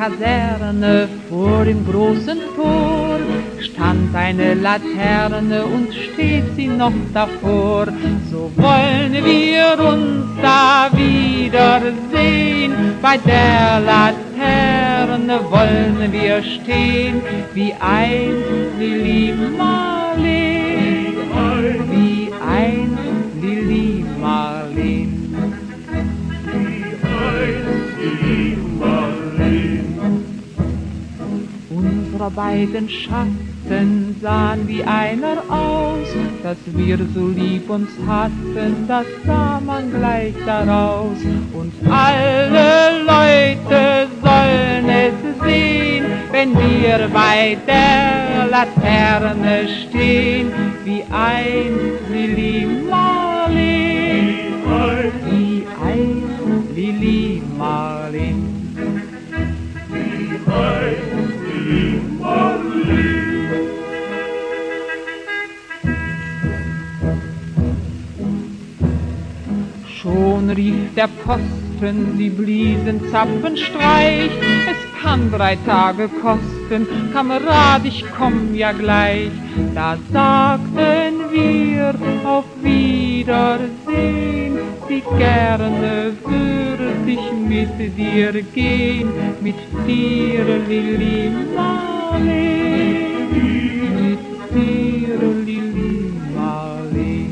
Kaserne vor dem großen Tor stand eine Laterne und steht sie noch davor. So wollen wir uns da wiedersehen, bei der Laterne wollen wir stehen, wie einst Lili Marleen, wie einst Lili Marleen. Unsere beiden Schatten sahen wie einer aus, dass wir so lieb uns hatten, das sah man gleich daraus. Und alle Leute sollen es sehen, wenn wir bei der Laterne stehen, wie einst Lili Marleen, wie einst Lili Marleen. Schon rief der Posten, sie bliesen Zapfenstreich. Es kann 3 Tage kosten, Kamerad, ich komm ja gleich. Da sagten wir auf Wiedersehen, wie gerne würde ich mit dir gehen, mit dir, Lili Marleen, mit dir, Lili Marleen.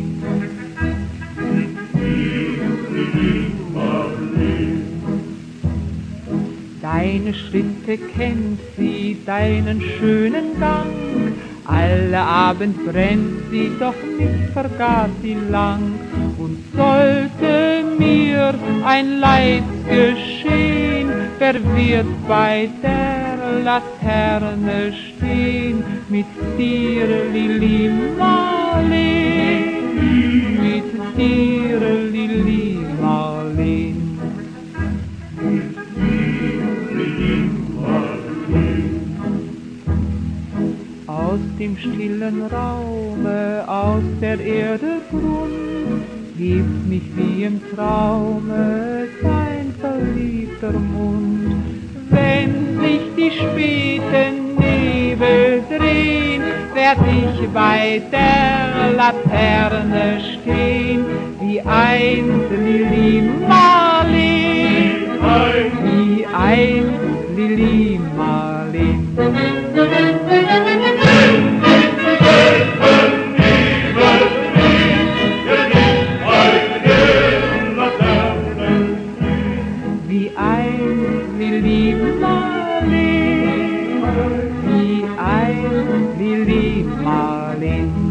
Deine Schritte kennt sie, deinen schönen Gang, alle Abend brennt sie, doch nicht vergaß sie lang. Und sollte mir ein Leid geschehen, wer wird bei der Laterne stehen, mit dir, Lili Marleen, mit dir, Lili Marleen. Aus dem stillen Raume, aus der Erde Grund, hebt mich wie im Traume dein verliebter Mund. Wenn sich die späten Nebel drehen, werd ich bei der Laterne stehen, wie einst Lili Marleen, wie einst Lili Marleen. Wie einst Lili Marleen, wie einst Lili Marleen.